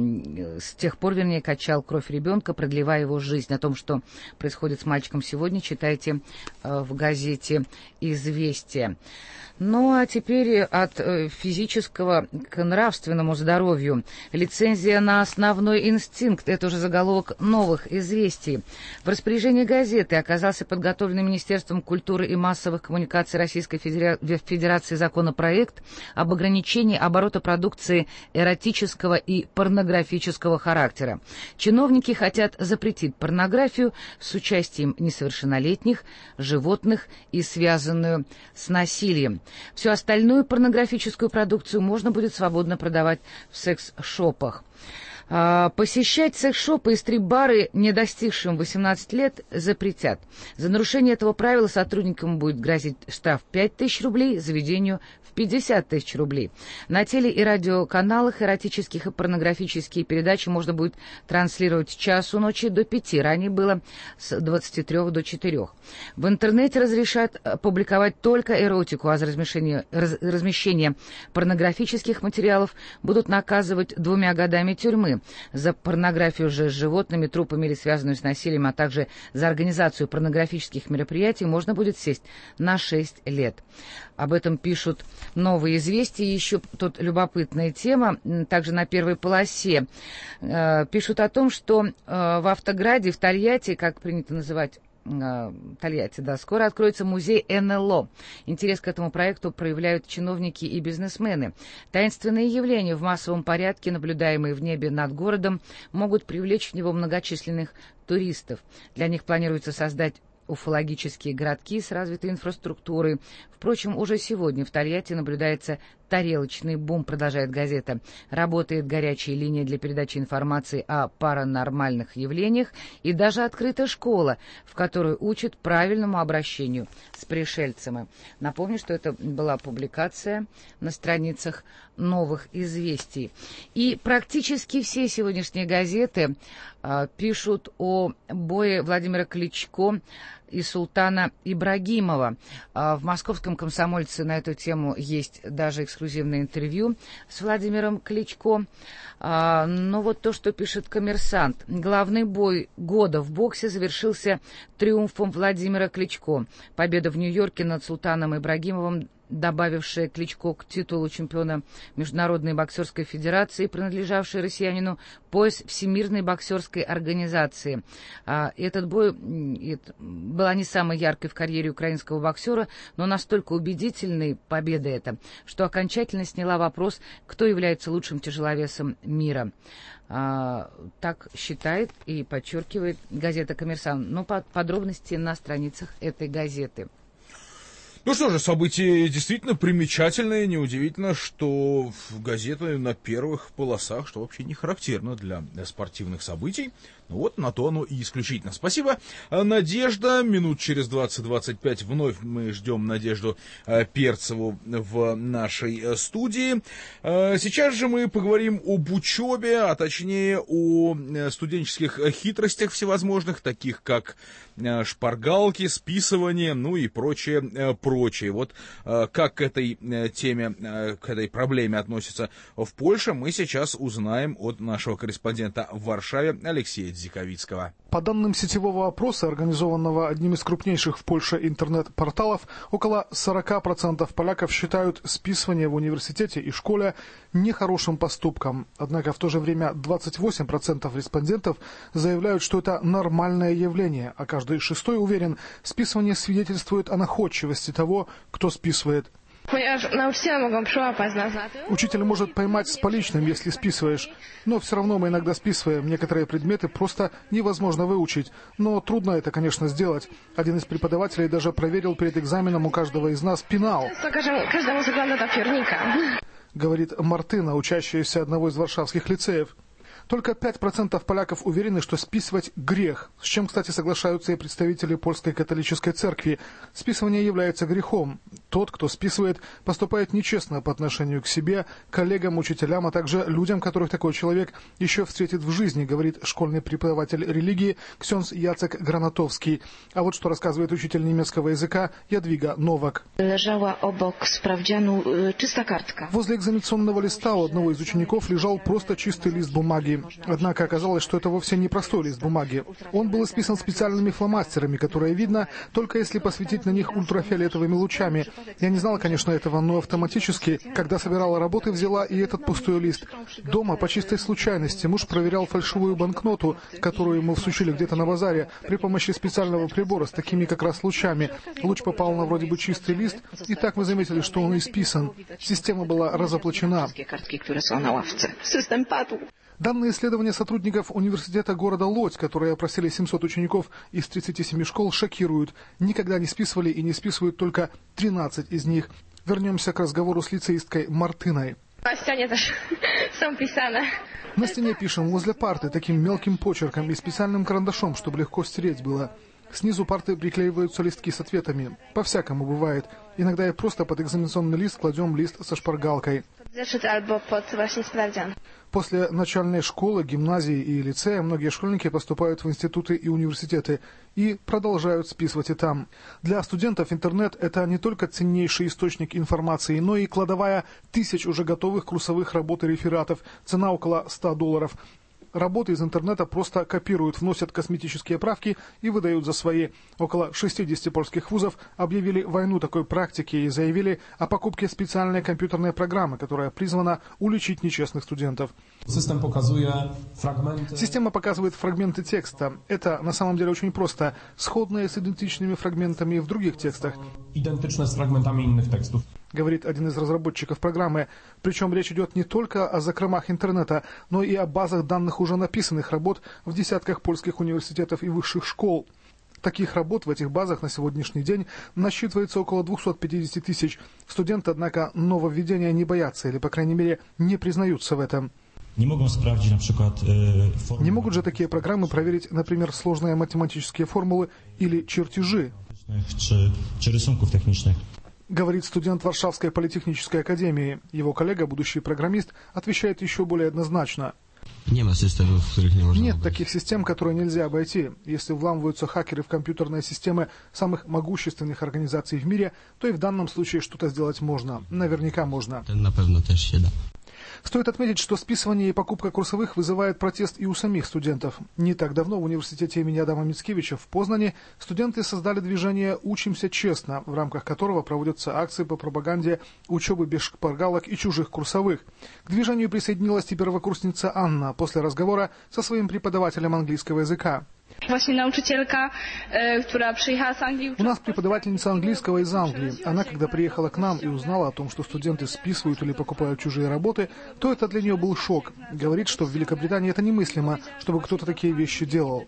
с тех пор, качал кровь ребенка, продлевая его жизнь. О том, что происходит с мальчиком сегодня, читайте в газете «Известия». Ну, а теперь от физического к нравственному здоровью. Лицензия на основной инстинкт – это уже заголовок новых известий. В распоряжении газеты оказался подготовленный Министерством культуры и массовых коммуникаций Российской Федерации законопроект об ограничении оборота продукции эротического и порнографического характера. Чиновники хотят запретить порнографию с участием несовершеннолетних, животных и связанную с насилием. Всю остальную порнографическую продукцию можно будет свободно продавать в секс-шопах. Посещать секс-шопы и стрип-бары, не достигшим 18 лет, запретят. За нарушение этого правила сотрудникам будет грозить штраф 5000 рублей, заведению в 50 тысяч рублей. На теле- и радиоканалах эротических и порнографические передачи можно будет транслировать с часу ночи до 5, ранее было с 23 до 4. В интернете разрешат публиковать только эротику, а за размещение порнографических материалов будут наказывать 2 годами тюрьмы. За порнографию же с животными, трупами или связанную с насилием, а также за организацию порнографических мероприятий можно будет сесть на 6 лет. Об этом пишут новые известия. Еще тут любопытная тема, также на первой полосе. Пишут о том, что в Автограде, в Тольятти, как принято называть Тольятти, да. Скоро откроется музей НЛО. Интерес к этому проекту проявляют чиновники и бизнесмены. Таинственные явления в массовом порядке, наблюдаемые в небе над городом, могут привлечь в него многочисленных туристов. Для них планируется создать уфологические городки с развитой инфраструктурой. Впрочем, уже сегодня в Тольятти наблюдается тарелочный бум, продолжает газета. Работает горячая линия для передачи информации о паранормальных явлениях и даже открыта школа, в которой учат правильному обращению с пришельцами. Напомню, что это была публикация на страницах «Новых известий». И практически все сегодняшние газеты пишут о бое Владимира Кличко и султана Ибрагимова. В «Московском комсомольце» на эту тему есть даже эксклюзивное интервью с Владимиром Кличко. Но вот то, что пишет «Коммерсант». Главный бой года в боксе завершился триумфом Владимира Кличко. Победа в Нью-Йорке над султаном Ибрагимовым, добавившая Кличко к титулу чемпиона Международной боксерской федерации, принадлежавшей россиянину, пояс Всемирной боксерской организации. Этот бой была не самой яркой в карьере украинского боксера, но настолько убедительной победа эта, что окончательно сняла вопрос, кто является лучшим тяжеловесом мира. Так считает и подчеркивает газета «Коммерсант». Но подробности на страницах этой газеты. Ну что же, события действительно примечательные. Неудивительно, что газеты на первых полосах, что вообще не характерно для спортивных событий. Ну вот, на то оно и исключительно. Спасибо, Надежда. Минут через 20-25 вновь мы ждем Надежду Перцеву в нашей студии. Сейчас же мы поговорим об учебе, а точнее о студенческих хитростях всевозможных, таких как шпаргалки, списывание, ну и прочее. Вот как к этой теме, к этой проблеме относятся в Польше, мы сейчас узнаем от нашего корреспондента в Варшаве Алексея Дзиковицкого. По данным сетевого опроса, организованного одним из крупнейших в Польше интернет-порталов, около 40% поляков считают списывание в университете и школе нехорошим поступком. Однако в то же время 28% респондентов заявляют, что это нормальное явление, а каждый шестой уверен, списывание свидетельствует о находчивости того, кто списывает. Учитель может поймать с поличным, если списываешь, но все равно мы иногда списываем. Некоторые предметы просто невозможно выучить, но трудно это, конечно, сделать. Один из преподавателей даже проверил перед экзаменом у каждого из нас пенал. Говорит Мартына, учащаяся одного из варшавских лицеев. Только 5% поляков уверены, что списывать грех, с чем, кстати, соглашаются и представители Польской католической церкви. Списывание является грехом. Тот, кто списывает, поступает нечестно по отношению к себе, коллегам, учителям, а также людям, которых такой человек еще встретит в жизни, говорит школьный преподаватель религии ксёндз Яцек Гранатовский. А вот что рассказывает учитель немецкого языка Ядвига Новак. Лежала обок спrawdzianu czysta kartka. Возле экзаменационного листа у одного из учеников лежал просто чистый лист бумаги. Однако оказалось, что это вовсе не простой лист бумаги. Он был исписан специальными фломастерами, которые видно только если посветить на них ультрафиолетовыми лучами. Я не знала, конечно, этого, но автоматически, когда собирала работы, взяла и этот пустой лист. Дома, по чистой случайности, муж проверял фальшивую банкноту, которую ему всучили где-то на базаре, при помощи специального прибора с такими как раз лучами. Луч попал на вроде бы чистый лист, и так мы заметили, что он исписан. Система была разоблачена. Данные исследования сотрудников университета города Лодзь, которые опросили 700 учеников из 37 школ, шокируют. Никогда не списывали и не списывают только 13 из них. Вернемся к разговору с лицеисткой Мартыной. На стене тоже сам писано. На стене пишем возле парты таким мелким почерком и специальным карандашом, чтобы легко стереть было. Снизу парты приклеиваются листки с ответами. По-всякому бывает. Иногда и просто под экзаменационный лист кладем лист со шпаргалкой. После начальной школы, гимназии и лицея многие школьники поступают в институты и университеты и продолжают списывать и там. Для студентов интернет – это не только ценнейший источник информации, но и кладовая тысяч уже готовых курсовых работ и рефератов. Цена около $100. работы из интернета просто копируют, вносят косметические правки и выдают за свои. Около 60 польских вузов объявили войну такой практике и заявили о покупке специальной компьютерной программы, которая призвана уличить нечестных студентов. Система показывает фрагменты текста. Это на самом деле очень просто, сходные с идентичными фрагментами в других текстах. Идентичные с фрагментами иных текстов. Говорит один из разработчиков программы. Причем речь идет не только о закромах интернета, но и о базах данных уже написанных работ в десятках польских университетов и высших школ. Таких работ в этих базах на сегодняшний день насчитывается около 250 тысяч. Студенты, однако, нововведения не боятся или, по крайней мере, не признаются в этом. Не могут же такие программы проверить, например, сложные математические формулы или чертежи. Говорит студент Варшавской политехнической академии. Его коллега, будущий программист, отвечает еще более однозначно. Нет таких систем, которые нельзя обойти. Если вламываются хакеры в компьютерные системы самых могущественных организаций в мире, то и в данном случае что-то сделать можно. Наверняка можно. Стоит отметить, что списывание и покупка курсовых вызывает протест и у самих студентов. Не так давно в университете имени Адама Мицкевича в Познане студенты создали движение «Учимся честно», в рамках которого проводятся акции по пропаганде учебы без шпаргалок и чужих курсовых. К движению присоединилась и первокурсница Анна после разговора со своим преподавателем английского языка. У нас преподавательница английского из Англии. Она, когда приехала к нам и узнала о том, что студенты списывают или покупают чужие работы, то это для нее был шок. Говорит, что в Великобритании это немыслимо, чтобы кто-то такие вещи делал.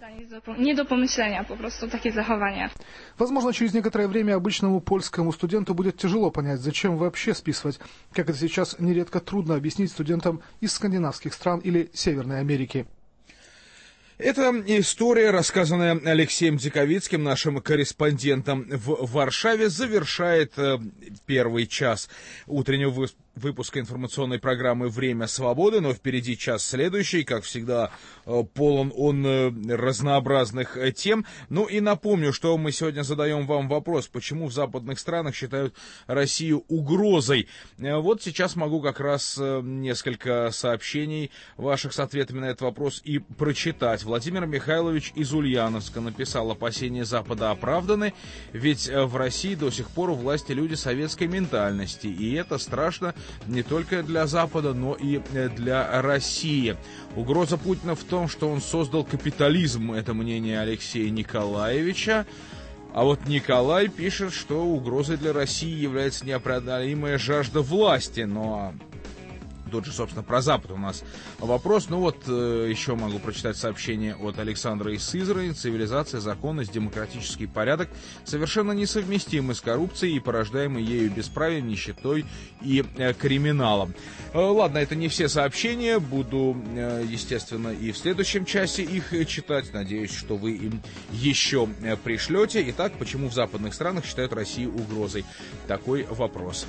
Возможно, через некоторое время обычному польскому студенту будет тяжело понять, зачем вообще списывать, как это сейчас нередко трудно объяснить студентам из скандинавских стран или Северной Америки. Это история, рассказанная Алексеем Диковицким, нашим корреспондентом в Варшаве, завершает первый час утреннего выпуска информационной программы «Время свободы», но впереди час следующий, как всегда, полон он разнообразных тем. Ну и напомню, что мы сегодня задаем вам вопрос, почему в западных странах считают Россию угрозой. Вот сейчас могу как раз несколько сообщений ваших с ответами на этот вопрос и прочитать. Владимир Михайлович из Ульяновска написал: опасения Запада оправданы, ведь в России до сих пор у власти люди советской ментальности, и это страшно не только для Запада, но и для России. Угроза Путина в том, что он создал капитализм. Это мнение Алексея Николаевича. А вот Николай пишет, что угрозой для России является непреодолимая жажда власти. Но тут же, собственно, про Запад у нас вопрос. Ну вот, еще могу прочитать сообщение от Александра из Сызрани. Цивилизация, законность, демократический порядок совершенно несовместимы с коррупцией и порождаемой ею бесправием, нищетой и криминалом. Ладно, это не все сообщения. Буду, естественно, и в следующем часе их читать. Надеюсь, что вы им еще пришлете. Итак, почему в западных странах считают Россию угрозой? Такой вопрос.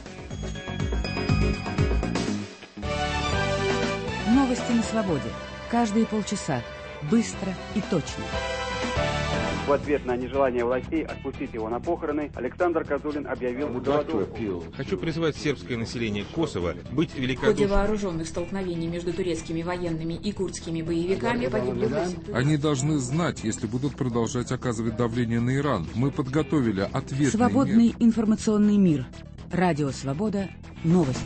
Новости на свободе. Каждые полчаса. Быстро и точно. В ответ на нежелание властей отпустить его на похороны, Александр Козулин объявил голодовку. Хочу призвать сербское население Косово быть великодушным. В ходе вооруженных столкновений между турецкими военными и курдскими боевиками погибли 8. Они должны знать, если будут продолжать оказывать давление на Иран. Мы подготовили ответный Свободный информационный мир. Радио «Свобода». Новости.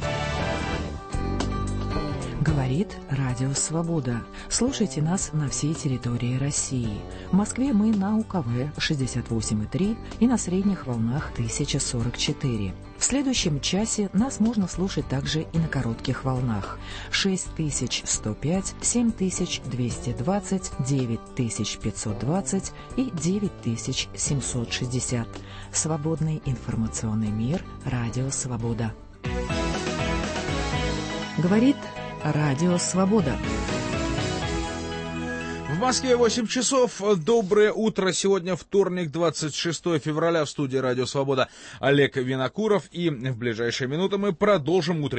Говорит Радио Свобода. Слушайте нас на всей территории России. В Москве мы на УКВ 68,3 и на средних волнах 1044. В следующем часе нас можно слушать также и на коротких волнах 6105, 7220, 9520 и 9760. Свободный информационный мир. Радио Свобода. Говорит Радио Свобода. В Москве 8 часов. Доброе утро. Сегодня вторник, 26 февраля. В студии Радио Свобода Олег Винокуров. И в ближайшие минуты мы продолжим утренний